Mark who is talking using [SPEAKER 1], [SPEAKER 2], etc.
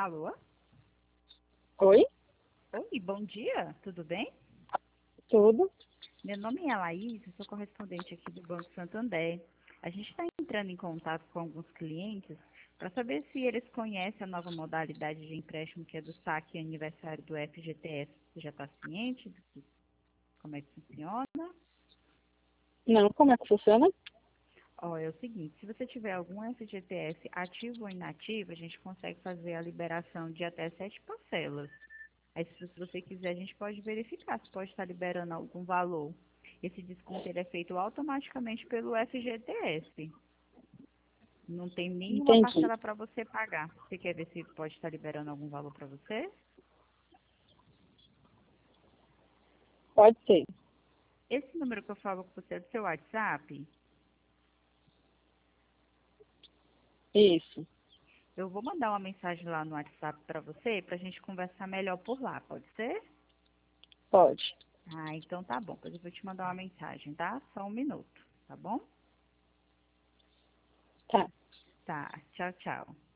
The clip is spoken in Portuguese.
[SPEAKER 1] Alô?
[SPEAKER 2] Oi,
[SPEAKER 1] Oi, bom dia, tudo bem?
[SPEAKER 2] tudo?
[SPEAKER 1] Meu nome é Laís, eu sou correspondente aqui do Banco Santander. A gente está entrando em contato com alguns clientes para saber se eles conhecem a nova modalidade de empréstimo que é do saque aniversário do FGTS. Você já está ciente como é que funciona?
[SPEAKER 2] Não, como é que funciona?
[SPEAKER 1] Ó, é o seguinte, se você tiver algum FGTS ativo ou inativo, a gente consegue fazer a liberação de até 7 parcelas. Aí, se você quiser, a gente pode verificar se pode estar liberando algum valor. Esse desconto ele é feito automaticamente pelo FGTS. Não tem nenhuma
[SPEAKER 2] Entendi.
[SPEAKER 1] parcela para você pagar. Você quer ver se pode estar liberando algum valor para você?
[SPEAKER 2] Pode ser.
[SPEAKER 1] Esse número que eu falo com você é do seu WhatsApp.
[SPEAKER 2] Isso,
[SPEAKER 1] Eu vou mandar uma mensagem lá no WhatsApp para você, para a gente conversar melhor por lá, pode ser?
[SPEAKER 2] pode.
[SPEAKER 1] Ah, então tá bom. Pois eu vou te mandar uma mensagem, tá? Só um minuto, tá bom?
[SPEAKER 2] Tá.
[SPEAKER 1] Tá, tchau, tchau.